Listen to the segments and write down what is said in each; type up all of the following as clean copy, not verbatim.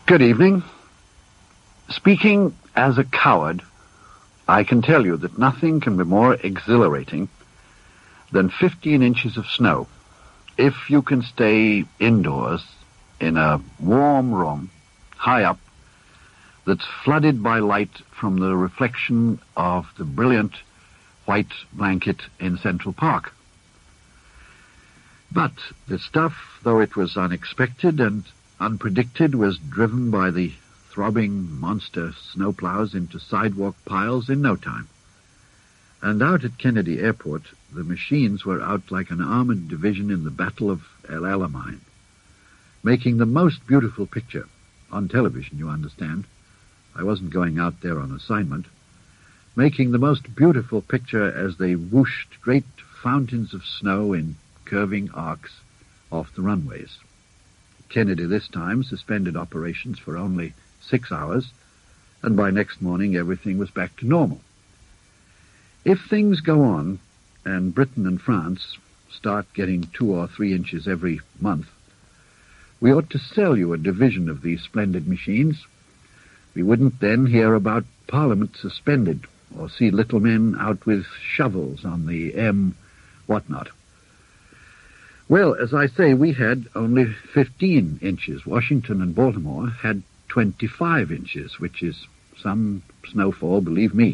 Good evening. Speaking as a coward, I can tell you that nothing can be more exhilarating than 15 inches of snow if you can stay indoors in a warm room, high up, that's flooded by light from the reflection of the brilliant white blanket in Central Park. But the stuff, though it was unexpected and unpredicted, was driven by the throbbing monster snowplows into sidewalk piles in no time. And out at Kennedy Airport, the machines were out like an armored division in the Battle of El Alamein, making the most beautiful picture. On television, you understand. I wasn't going out there on assignment. Making the most beautiful picture as they whooshed great fountains of snow in curving arcs off the runways. Kennedy this time suspended operations for only 6 hours, and by next morning everything was back to normal. If things go on, and Britain and France start getting 2 or 3 inches every month, we ought to sell you a division of these splendid machines. We wouldn't then hear about Parliament suspended, or see little men out with shovels on the M whatnot. Well, as I say, we had only 15 inches. Washington and Baltimore had 25 inches, which is some snowfall, believe me.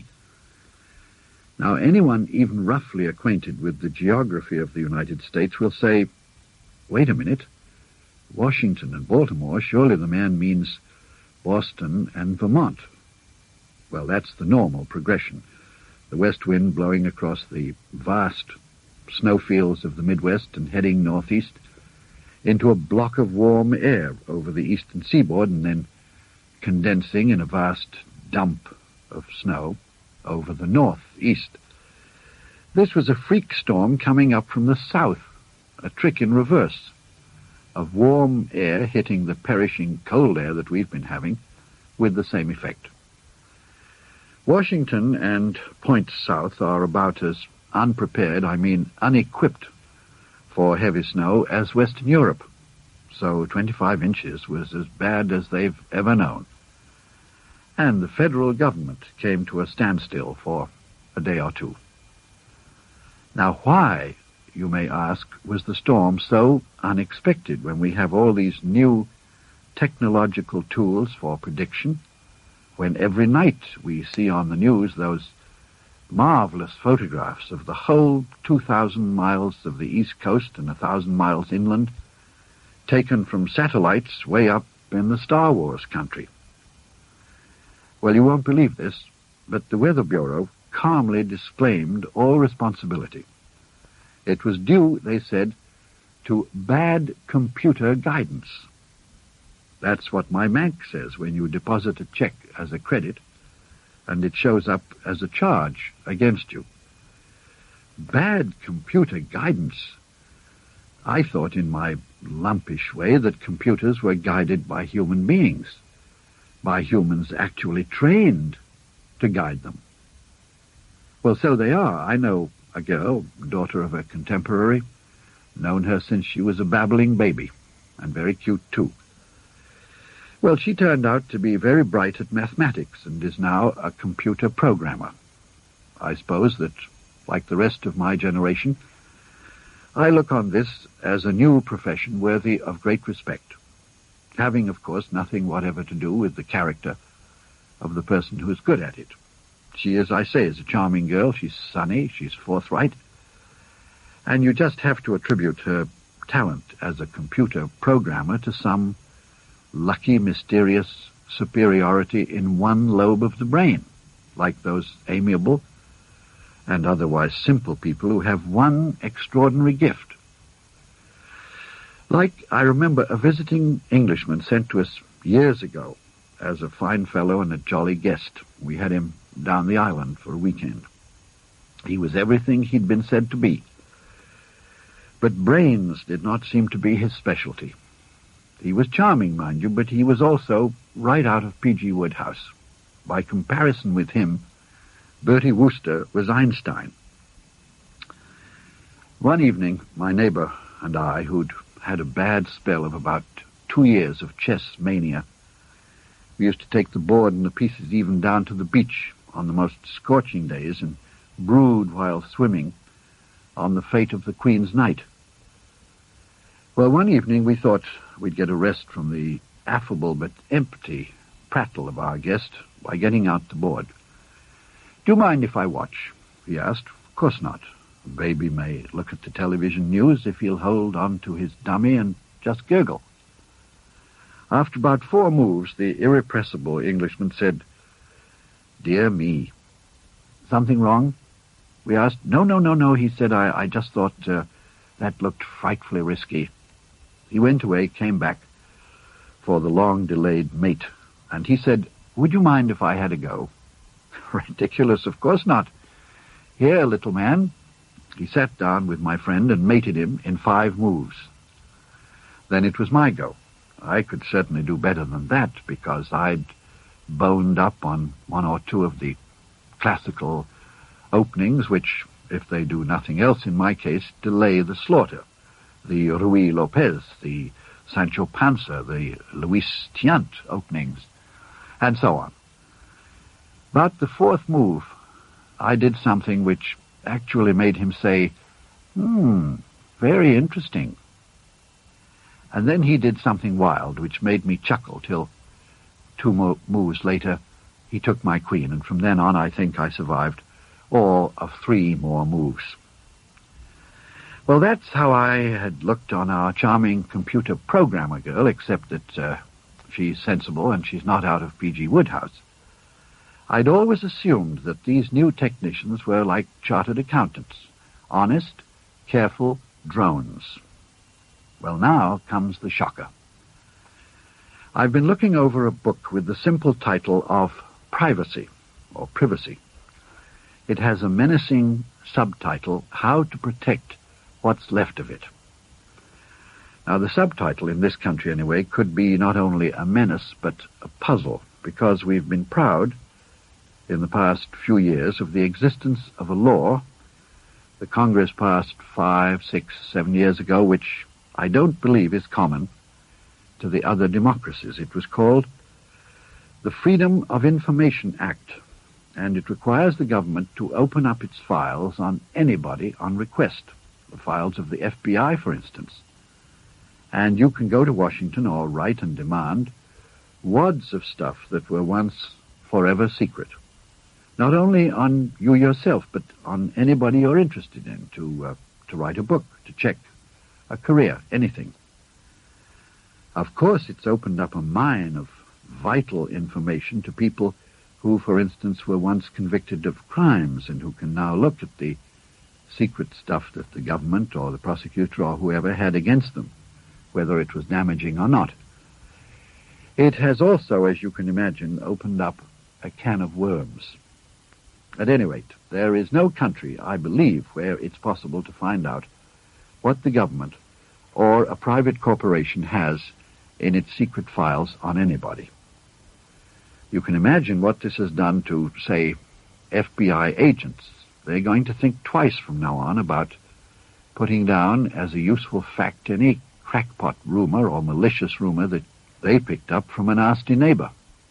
Now, anyone even roughly acquainted with the geography of the United States will say, wait a minute, Washington and Baltimore, surely the man means Boston and Vermont. Well, that's the normal progression. The west wind blowing across the vast snowfields of the Midwest and heading northeast into a block of warm air over the eastern seaboard and then condensing in a vast dump of snow over the northeast. This was a freak storm coming up from the south, a trick in reverse, of warm air hitting the perishing cold air that we've been having with the same effect. Washington and points south are about as unprepared, unequipped for heavy snow as Western Europe. So 25 inches was as bad as they've ever known. And the federal government came to a standstill for a day or two. Now why, you may ask, was the storm so unexpected when we have all these new technological tools for prediction, when every night we see on the news those marvelous photographs of the whole 2,000 miles of the East Coast and 1,000 miles inland, taken from satellites way up in the Star Wars country? Well, you won't believe this, but the Weather Bureau calmly disclaimed all responsibility. It was due, they said, to bad computer guidance. That's what my bank says when you deposit a check as a credit, and it shows up as a charge against you. Bad computer guidance. I thought in my lumpish way that computers were guided by human beings, by humans actually trained to guide them. Well, so they are. I know a girl, daughter of a contemporary, known her since she was a babbling baby, and very cute too. Well, she turned out to be very bright at mathematics and is now a computer programmer. I suppose that, like the rest of my generation, I look on this as a new profession worthy of great respect, having, of course, nothing whatever to do with the character of the person who is good at it. She, as I say, is a charming girl. She's sunny, she's forthright, and you just have to attribute her talent as a computer programmer to some lucky, mysterious superiority in one lobe of the brain, like those amiable and otherwise simple people who have one extraordinary gift. Like, I remember a visiting Englishman sent to us years ago as a fine fellow and a jolly guest. We had him down the island for a weekend. He was everything he'd been said to be, but brains did not seem to be his specialty. He was charming, mind you, but he was also right out of P.G. Wodehouse. By comparison with him, Bertie Wooster was Einstein. One evening, my neighbor and I, who'd had a bad spell of about 2 years of chess mania, We used to take the board and the pieces even down to the beach on the most scorching days and brood while swimming on the fate of the Queen's Knight. Well, one evening we thought we'd get a rest from the affable but empty prattle of our guest by getting out the board. "Do you mind if I watch?" he asked. "Of course not. A baby may look at the television news if he'll hold on to his dummy and just gurgle." After about 4 moves, the irrepressible Englishman said, "Dear me." "Something wrong?" we asked. No, he said. I just thought that looked frightfully risky." He went away, came back for the long-delayed mate, and he said, "Would you mind if I had a go?" "Ridiculous, of course not. Here, little man." He sat down with my friend and mated him in 5 moves. Then it was my go. I could certainly do better than that, because I'd boned up on 1 or 2 of the classical openings, which, if they do nothing else in my case, delay the slaughter. The Ruy Lopez, the Sancho Panza, the Luis Tiant openings, and so on. But the 4th move, I did something which actually made him say, very interesting. And then he did something wild, which made me chuckle till 2 moves later, he took my queen, and from then on I think I survived all of 3 more moves. Well, that's how I had looked on our charming computer programmer girl, except that she's sensible and she's not out of P.G. Wodehouse. I'd always assumed that these new technicians were like chartered accountants, honest, careful drones. Well, now comes the shocker. I've been looking over a book with the simple title of Privacy, or Privacy. It has a menacing subtitle, How to Protect What's Left of It. Now, the subtitle, in this country anyway, could be not only a menace, but a puzzle, because we've been proud, in the past few years, of the existence of a law the Congress passed 5, 6, 7 years ago, which I don't believe is common to the other democracies. It was called the Freedom of Information Act, and it requires the government to open up its files on anybody on request, the files of the FBI, for instance. And you can go to Washington or write and demand wads of stuff that were once forever secret, not only on you yourself, but on anybody you're interested in, to write a book, to check a career, anything. Of course, it's opened up a mine of vital information to people who, for instance, were once convicted of crimes and who can now look at the secret stuff that the government or the prosecutor or whoever had against them, whether it was damaging or not. It has also, as you can imagine, opened up a can of worms. At any rate, there is no country, I believe, where it's possible to find out what the government or a private corporation has in its secret files on anybody. You can imagine what this has done to, say, FBI agents. They're going to think twice from now on about putting down as a useful fact any crackpot rumor or malicious rumor that they picked up from a nasty neighbor.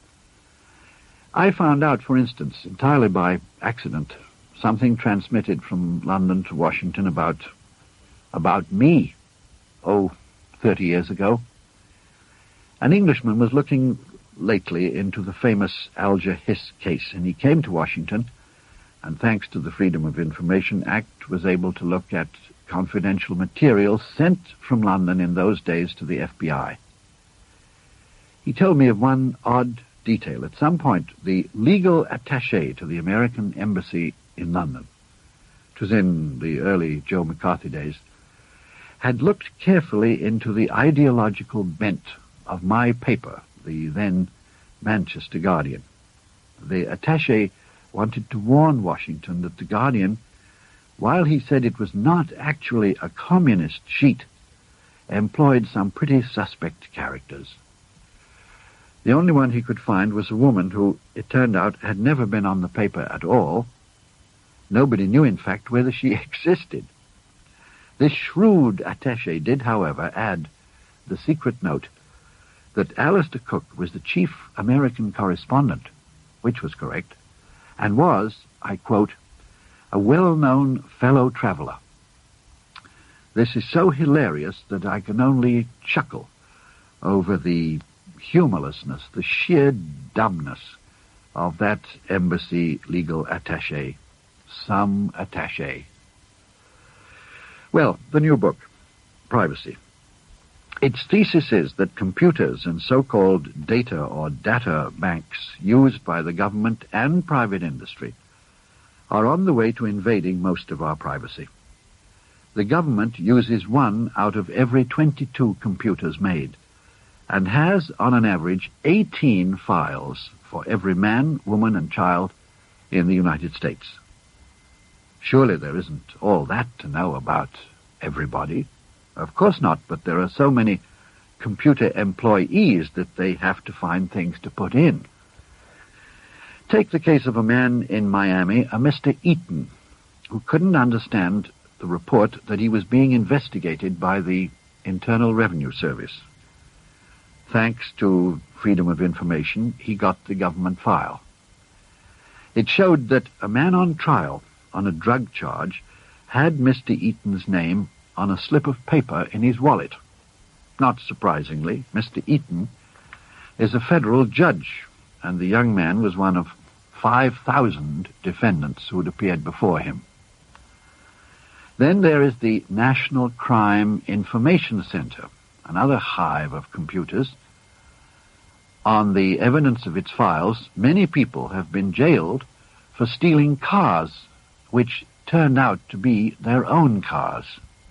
I found out, for instance, entirely by accident, something transmitted from London to Washington about me, 30 years ago. An Englishman was looking lately into the famous Alger Hiss case, and he came to Washington, and thanks to the Freedom of Information Act, was able to look at confidential material sent from London in those days to the FBI. He told me of one odd detail. At some point, the legal attaché to the American embassy in London, it was in the early Joe McCarthy days, had looked carefully into the ideological bent of my paper, the then Manchester Guardian. The attaché wanted to warn Washington that the Guardian, while he said it was not actually a communist sheet, employed some pretty suspect characters. The only one he could find was a woman who, it turned out, had never been on the paper at all. Nobody knew, in fact, whether she existed. This shrewd attaché did, however, add the secret note that Alistair Cooke was the chief American correspondent, which was correct, and was, I quote, a well-known fellow traveler. This is so hilarious that I can only chuckle over the humorlessness, the sheer dumbness of that embassy legal attaché. Some attaché. Well, the new book, Privacy. Its thesis is that computers and so-called data or data banks used by the government and private industry are on the way to invading most of our privacy. The government uses 1 out of every 22 computers made, and has, on an average, 18 files for every man, woman, and child in the United States. Surely there isn't all that to know about everybody. Of course not, but there are so many computer employees that they have to find things to put in. Take the case of a man in Miami, a Mr. Eaton, who couldn't understand the report that he was being investigated by the Internal Revenue Service. Thanks to Freedom of Information, he got the government file. It showed that a man on trial on a drug charge had Mr. Eaton's name on a slip of paper in his wallet. Not surprisingly, Mr. Eaton is a federal judge, and the young man was one of 5,000 defendants who had appeared before him. Then there is the National Crime Information Center, another hive of computers. On the evidence of its files, many people have been jailed for stealing cars, which turned out to be their own cars.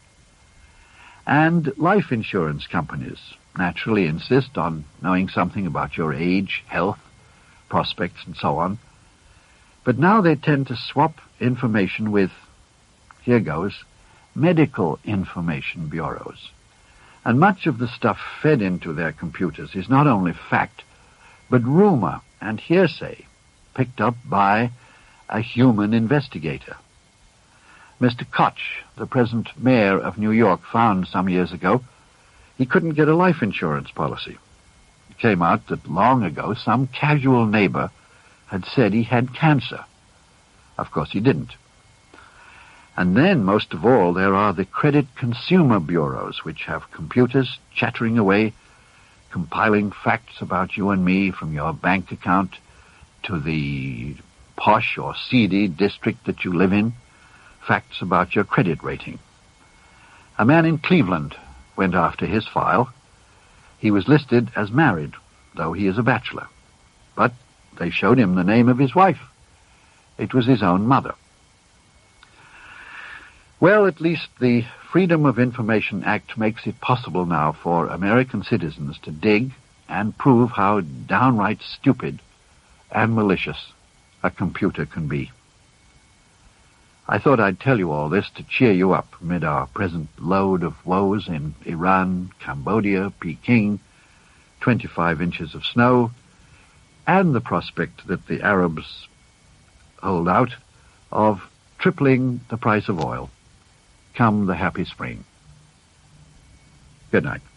And life insurance companies naturally insist on knowing something about your age, health, prospects, and so on. But now they tend to swap information with, here goes, medical information bureaus. And much of the stuff fed into their computers is not only fact, but rumor and hearsay picked up by a human investigator. Mr. Koch, the present mayor of New York, found some years ago he couldn't get a life insurance policy. It came out that long ago some casual neighbor had said he had cancer. Of course he didn't. And then, most of all, there are the credit consumer bureaus, which have computers chattering away, compiling facts about you and me from your bank account to the posh or seedy district that you live in, facts about your credit rating. A man in Cleveland went after his file. He was listed as married, though he is a bachelor. But they showed him the name of his wife. It was his own mother. Well, at least the Freedom of Information Act makes it possible now for American citizens to dig and prove how downright stupid and malicious a computer can be. I thought I'd tell you all this to cheer you up amid our present load of woes in Iran, Cambodia, Peking, 25 inches of snow, and the prospect that the Arabs hold out of tripling the price of oil come the happy spring. Good night.